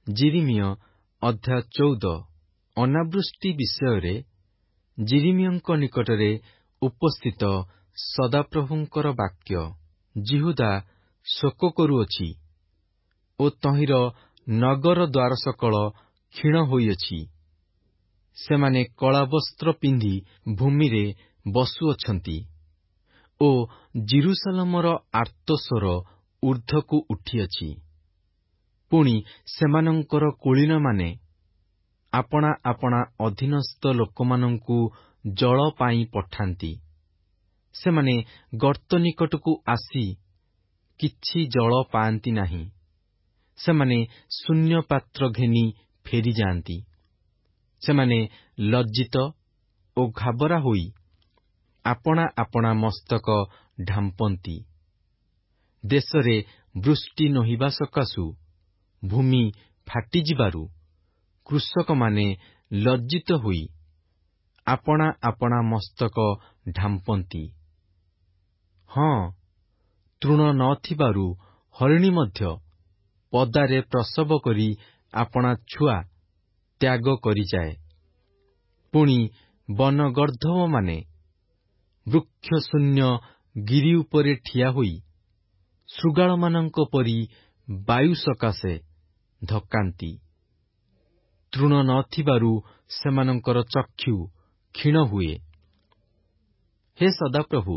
ଯିରିମିୟ ଅଧ୍ୟାୟ 14। ଅନାବୃଷ୍ଟି ବିଷୟରେ ଯିରିମିୟଙ୍କ ନିକଟରେ ଉପସ୍ଥିତ ସଦାପ୍ରଭୁଙ୍କର ବାକ୍ୟ। ଯିହୁଦା ଶୋକ କରୁଅଛି ଓ ତହିଁର ନଗର ଦ୍ୱାରସକଳ କ୍ଷୀଣ ହୋଇଅଛି। ସେମାନେ କଳାବସ୍ତ୍ର ପିନ୍ଧି ଭୂମିରେ ବସୁଅଛନ୍ତି ଓ ଜିରୁସାଲମର ଆର୍ତ୍ତସ୍ୱର ଊର୍ଦ୍ଧ୍ୱକୁ ଉଠିଅଛି। ପୁଣି ସେମାନଙ୍କର କୁଳୀନମାନେ ଆପଣା ଆପଣା ଅଧୀନସ୍ଥ ଲୋକମାନଙ୍କୁ ଜଳ ପାଇଁ ପଠାନ୍ତି। ସେମାନେ ଗର୍ତ୍ତ ନିକଟକୁ ଆସି କିଛି ଜଳ ପାଆନ୍ତି ନାହିଁ। ସେମାନେ ଶୂନ୍ୟ ପାତ୍ର ଘେନି ଫେରିଯାଆନ୍ତି। ସେମାନେ ଲଜ୍ଜିତ ଓ ଘାବରା ହୋଇ ଆପଣା ଆପଣା ମସ୍ତକ ଢାମ୍ପନ୍ତି। ଦେଶରେ ବୃଷ୍ଟି ନୋହିବା ସକାଶୁ ଭୂମି ଫାଟିଯିବାରୁ କୃଷକମାନେ ଲଜ୍ଜିତ ହୋଇ ଆପଣା ଆପଣା ମସ୍ତକ ଢାମ୍ପନ୍ତି। ହଁ, ତୃଣ ନ ଥିବାରୁ ହରିଣୀ ମଧ୍ୟ ପଦାରେ ପ୍ରସବ କରି ଆପଣା ଛୁଆ ତ୍ୟାଗ କରିଯାଏ। ପୁଣି ବନଗର୍ଦ୍ଧବମାନେ ବୃକ୍ଷଶୂନ୍ୟ ଗିରି ଉପରେ ଠିଆ ହୋଇ ଶୃଗାଳମାନଙ୍କ ପରି ବାୟୁ ସକାଶେ ଧକ୍କାନ୍ତି। ତୃଣ ନ ଥିବାରୁ ସେମାନଙ୍କର ଚକ୍ଷୁ କ୍ଷୀଣ ହୁଏ। ହେ ସଦାପ୍ରଭୁ,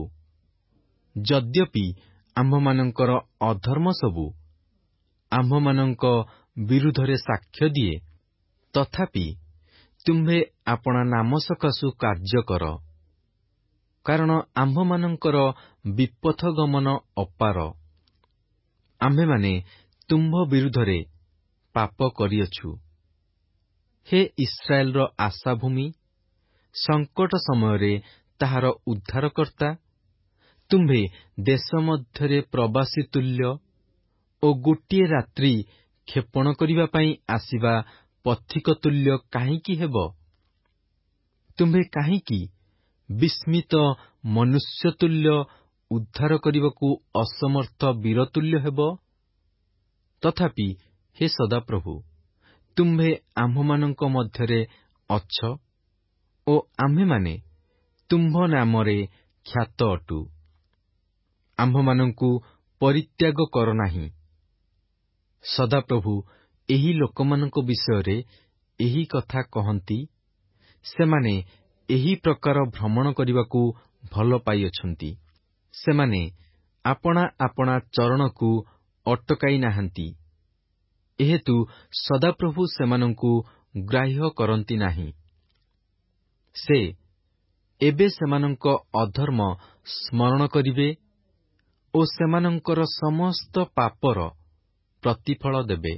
ଯଦ୍ୟପି ଆମ୍ଭମାନଙ୍କର ଅଧର୍ମ ସବୁ ଆମ୍ଭମାନଙ୍କ ବିରୁଦ୍ଧରେ ସାକ୍ଷ୍ୟ ଦିଏ, ତଥାପି ତୁମ୍ଭେ ଆପଣା ନାମ ସକାଶୁ କାର୍ଯ୍ୟ କର। କାରଣ ଆମ୍ଭମାନଙ୍କର ବିପଥଗମନ ଅପାର। ଆମ୍ଭେମାନେ ତୁମ୍ଭ ବିରୁଦ୍ଧରେ ପାପ କରିଅଛୁ। ହେ ଇସ୍ରାଏଲର ଆଶାଭୂମି, ସଙ୍କଟ ସମୟରେ ତାହାର ଉଦ୍ଧାରକର୍ତ୍ତା, ତୁମ୍ଭେ ଦେଶ ମଧ୍ୟରେ ପ୍ରବାସୀ ତୁଲ୍ୟ ଓ ଗୋଟିଏ ରାତ୍ରି କ୍ଷେପଣ କରିବା ପାଇଁ ଆସିବା ପଥିକ ତୁଲ୍ୟ କାହିଁକି ହେବ? ତୁମ୍ଭେ କାହିଁକି ବିସ୍ମିତ ମନୁଷ୍ୟତୁଲ୍ୟ ଉଦ୍ଧାର କରିବାକୁ ଅସମର୍ଥ ବୀରତୁଲ୍ୟ ହେବ? ତଥାପି ହେ ସଦାପ୍ରଭୁ, ତୁମ୍ଭେ ଆମ୍ଭମାନଙ୍କ ମଧ୍ୟରେ ଅଛ ଓ ଆମ୍ଭେମାନେ ତୁମ୍ଭ ନାମରେ ଖ୍ୟାତ ଅଟୁ। ଆମ୍ଭମାନଙ୍କୁ ପରିତ୍ୟାଗ କର ନାହିଁ। ସଦାପ୍ରଭୁ ଏହି ଲୋକମାନଙ୍କ ବିଷୟରେ ଏହି କଥା କହନ୍ତି, ସେମାନେ ଏହି ପ୍ରକାର ଭ୍ରମଣ କରିବାକୁ ଭଲ ପାଇଅଛନ୍ତି। ସେମାନେ ଆପଣା ଆପଣା ଚରଣକୁ ଅଟକାଇ ନାହାନ୍ତି। ଏହେତୁ ସଦାପ୍ରଭୁ ସେମାନଙ୍କୁ ଗ୍ରାହ୍ୟ କରନ୍ତି ନାହିଁ। ସେ ଏବେ ସେମାନଙ୍କ ଅଧର୍ମ ସ୍ମରଣ କରିବେ ଓ ସେମାନଙ୍କର ସମସ୍ତ ପାପର ପ୍ରତିଫଳ ଦେବେ।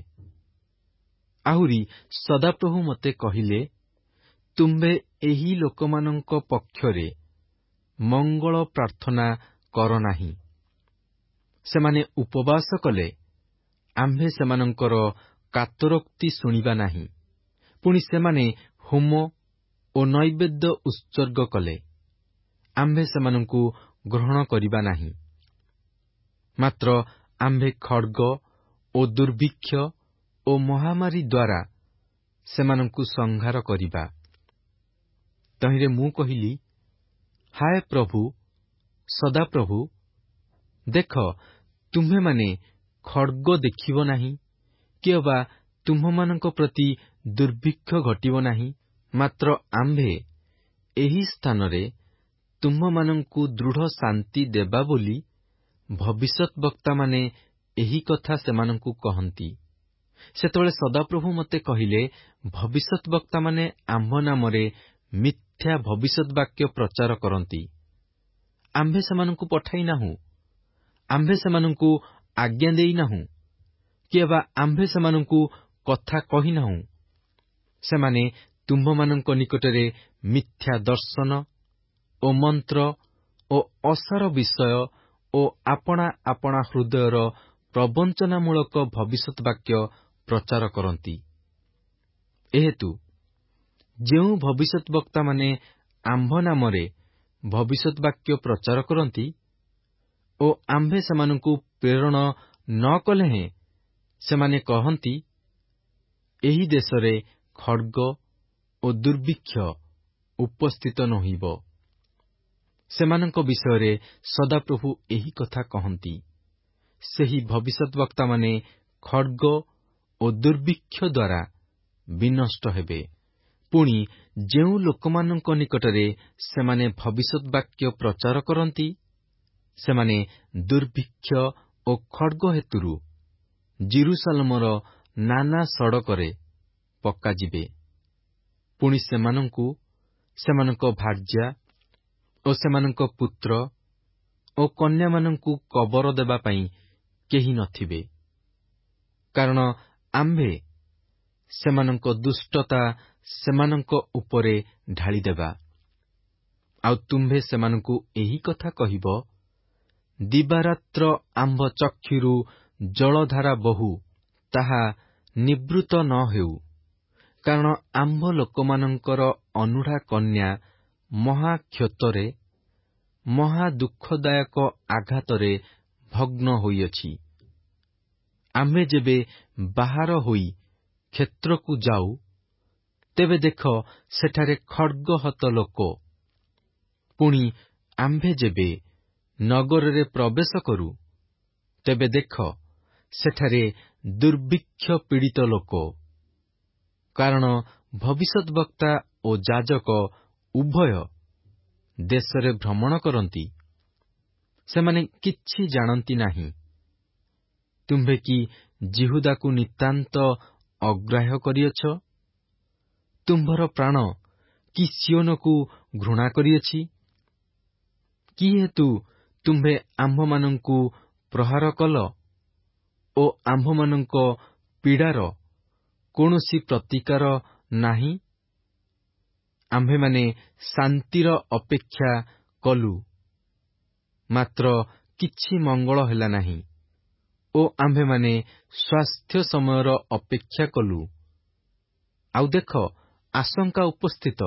ଆହୁରି ସଦାପ୍ରଭୁ ମୋତେ କହିଲେ, ତୁମ୍ଭେ ଏହି ଲୋକମାନଙ୍କ ପକ୍ଷରେ ମଙ୍ଗଳ ପ୍ରାର୍ଥନା କର ନାହିଁ। ସେମାନେ ଉପବାସ କଲେ ଆମ୍ଭେ ସେମାନଙ୍କର କାତରୋକ୍ତି ଶୁଣିବା ନାହିଁ। ପୁଣି ସେମାନେ ହୋମ ଓ ନୈବେଦ୍ୟ ଉତ୍ସର୍ଗ କଲେ ଆମ୍ଭେ ସେମାନଙ୍କୁ ଗ୍ରହଣ କରିବା ନାହିଁ। ମାତ୍ର ଆମ୍ଭେ ଖଡ୍ଗ ଓ ଦୁର୍ଭିକ୍ଷ ଓ ମହାମାରୀ ଦ୍ୱାରା ସେମାନଙ୍କୁ ସଂହାର କରିବା। ତହିଁରେ ମୁଁ କହିଲି, ହାୟ ପ୍ରଭୁ, ସଦାପ୍ରଭୁ, ଦେଖ, ତୁମ୍ଭେମାନେ ଖଡ୍ଗ ଦେଖିବ ନାହିଁ କି ଅବା ତୁମ୍ଭମାନଙ୍କ ପ୍ରତି ଦୁର୍ଭିକ୍ଷ ଘଟିବ ନାହିଁ। ମାତ୍ର ଆମ୍ଭେ ଏହି ସ୍ଥାନରେ ତୁମ୍ଭମାନଙ୍କୁ ଦୃଢ଼ ଶାନ୍ତି ଦେବା ବୋଲି ଭବିଷ୍ୟତ୍ ବକ୍ତାମାନେ ଏହି କଥା ସେମାନଙ୍କୁ କହନ୍ତି। ସେତେବେଳେ ସଦାପ୍ରଭୁ ମୋତେ କହିଲେ, ଭବିଷ୍ୟତ୍ ବକ୍ତାମାନେ ଆମ୍ଭ ନାମରେ ମିଥ୍ୟା ଭବିଷ୍ୟତ୍ ବାକ୍ୟ ପ୍ରଚାର କରନ୍ତି। ଆମ୍ଭେ ସେମାନଙ୍କୁ ପଠାଇ ନାହୁଁ। ଆମ୍ଭେ ସେମାନଙ୍କୁ ଆଜ୍ଞା ଦେଇନାହୁଁ କି ଅବା ଆମ୍ଭେ ସେମାନଙ୍କୁ କଥା କହିନାହୁଁ। ସେମାନେ ତୁମ୍ଭମାନଙ୍କ ନିକଟରେ ମିଥ୍ୟା ଦର୍ଶନ ଓ ମନ୍ତ୍ର ଓ ଅସାର ବିଷୟ ଓ ଆପଣା ଆପଣା ହୃଦୟର ପ୍ରବଞ୍ଚନାମୂଳକ ଭବିଷ୍ୟତ୍ ବାକ୍ୟ ପ୍ରଚାର କରନ୍ତି। ଏହେତୁ ଯେଉଁ ଭବିଷ୍ୟତ୍ ବକ୍ତାମାନେ ଆମ୍ଭ ନାମରେ ଭବିଷ୍ୟତ୍ ବାକ୍ୟ ପ୍ରଚାର କରନ୍ତି ଓ ଆମ୍ଭେ ସେମାନଙ୍କୁ ପ୍ରେରଣ ନ କଲେ ହେଁ ସେମାନେ କହନ୍ତି, ଏହି ଦେଶରେ ଖଡ୍ଗ ଓ ଦୁର୍ଭିକ୍ଷ ଉପସ୍ଥିତ ନୋହିବ। ସେମାନଙ୍କ ବିଷୟରେ ସଦାପ୍ରଭୁ ଏହି କଥା କହନ୍ତି। ସେହି ଭବିଷ୍ୟଦ୍ବକ୍ତାମାନେ ଖଡ୍ଗ ଓ ଦୁର୍ଭିକ୍ଷ ଦ୍ୱାରା ବିନଷ୍ଟ ହେବେ। ପୁଣି ଯେଉଁ ଲୋକମାନଙ୍କ ନିକଟରେ ସେମାନେ ଭବିଷ୍ୟଦ୍ବାକ୍ୟ ପ୍ରଚାର କରନ୍ତି, ସେମାନେ ଦୁର୍ଭିକ୍ଷ ଓ ଖଡ୍ଗ ହେତୁରୁ ଜିରୁସାଲେମର ନାନା ସଡ଼କରେ ପକାଯିବେ। ପୁଣି ସେମାନଙ୍କୁ, ସେମାନଙ୍କ ଭାର୍ଯ୍ୟା ଓ ସେମାନଙ୍କ ପୁତ୍ର ଓ କନ୍ୟାମାନଙ୍କୁ କବର ଦେବା ପାଇଁ କେହି ନଥିବେ। କାରଣ ଆମ୍ଭେ ସେମାନଙ୍କ ଦୁଷ୍ଟତା ସେମାନଙ୍କ ଉପରେ ଢାଳିଦେବା। ଆଉ ତୁମ୍ଭେ ସେମାନଙ୍କୁ ଏହି କଥା କହିବ, ଦିବାରାତ୍ର ଆମ୍ଭ ଚକ୍ଷୁରୁ ଜଳଧାରା ବହୁ, ତାହା ନିବୃତ୍ତ ନ ହେଉ। କାରଣ ଆମ୍ଭ ଲୋକମାନଙ୍କର ଅନୁଢ଼ା କନ୍ୟା ମହାକ୍ଷୋତରେ, ମହା ଦୁଃଖଦାୟକ ଆଘାତରେ ଭଗ୍ନ ହୋଇଅଛି। ଆମ୍ଭେ ଯେବେ ବାହାର ହୋଇ କ୍ଷେତ୍ରକୁ ଯାଉ, ତେବେ ଦେଖ ସେଠାରେ ଖଡ୍ଗହତ ଲୋକ। ପୁଣି ଆମ୍ଭେ ଯେବେ ନଗରରେ ପ୍ରବେଶ କରୁ, ତେବେ ଦେଖ ସେଠାରେ ଦୁର୍ଭିକ୍ଷ ପୀଡ଼ିତ ଲୋକ। କାରଣ ଭବିଷ୍ୟଦ୍ବକ୍ତା ଓ ଯାଜକ ଉଭୟ ଦେଶରେ ଭ୍ରମଣ କରନ୍ତି, ସେମାନେ କିଛି ଜାଣନ୍ତି ନାହିଁ। ତୁମ୍ଭେ କି ଯିହୁଦାକୁ ନିତାନ୍ତ ଅଗ୍ରାହ୍ୟ କରିଅଛ? ତୁମ୍ଭର ପ୍ରାଣ କି ସିଓନକୁ ଘୃଣା କରିଅଛି? କି ହେତୁ ତୁମ୍ଭେ ଆମ୍ଭମାନଙ୍କୁ ପ୍ରହାର କଲ ଓ ଆମ୍ଭମାନଙ୍କ ପୀଡ଼ାର କୌଣସି ପ୍ରତିକାର ନାହିଁ? ଆମ୍ଭେମାନେ ଶାନ୍ତିର ଅପେକ୍ଷା କଲୁ, ମାତ୍ର କିଛି ମଙ୍ଗଳ ହେଲା ନାହିଁ, ଓ ଆମ୍ଭେମାନେ ସ୍ୱାସ୍ଥ୍ୟ ସମୟର ଅପେକ୍ଷା କଲୁ, ଆଉ ଦେଖ ଆଶଙ୍କା ଉପସ୍ଥିତ।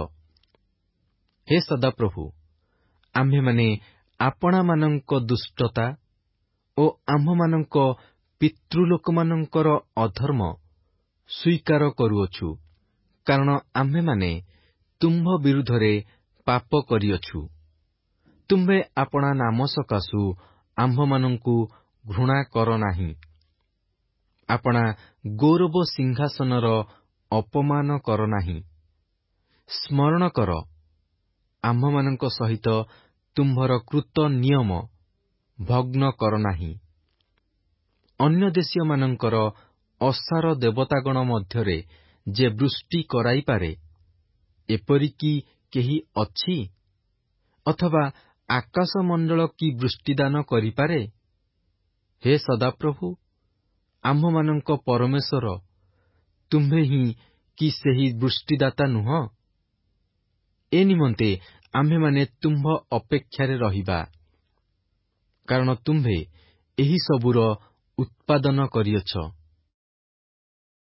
ହେ ସଦାପ୍ରଭୁ, ଆମ୍ଭେମାନେ ଆପଣାମାନଙ୍କ ଦୁଷ୍ଟତା ଓ ଆମ୍ଭମାନଙ୍କ ପିତୃଲୋକମାନଙ୍କର ଅଧର୍ମ ସ୍ୱୀକାର କରୁଅଛୁ। କାରଣ ଆମ୍ଭେମାନେ ତୁମ୍ଭ ବିରୁଦ୍ଧରେ ପାପ କରିଅଛୁ। ତୁମ୍ଭେ ଆପଣା ନାମ ସକାଶୁ ଆମ୍ଭମାନଙ୍କୁ ଘୃଣା କର ନାହିଁ। ଆପଣା ଗୌରବ ସିଂହାସନର ଅପମାନ କର ନାହିଁ। ସ୍ମରଣ କର, ଆମ୍ଭମାନଙ୍କ ସହିତ ତୁମ୍ଭର କୃତ ନିୟମ ଭଗ୍ନ କର ନାହିଁ। ଅନ୍ୟ ଦେଶୀୟମାନଙ୍କର ଅସାର ଦେବତାଗଣ ମଧ୍ୟରେ ଯେ ବୃଷ୍ଟି କରାଇପାରେ, ଏପରିକି କେହି ଅଛି? ଅଥବା ଆକାଶମଣ୍ଡଳ କି ବୃଷ୍ଟିଦାନ କରିପାରେ? ହେ ସଦାପ୍ରଭୁ, ଆମ୍ଭମାନଙ୍କ ପରମେଶ୍ୱର, ତୁମ୍ଭେ ହିଁ କି ସେହି ବୃଷ୍ଟିଦାତା ନୁହଁ? ଏ ନିମନ୍ତେ ଆମ୍ଭେମାନେ ତୁମ୍ଭ ଅପେକ୍ଷାରେ ରହିବା। କାରଣ ତୁମ୍ଭେ ଏହି ସବୁର ଉତ୍ପାଦନ କରିଅଛ।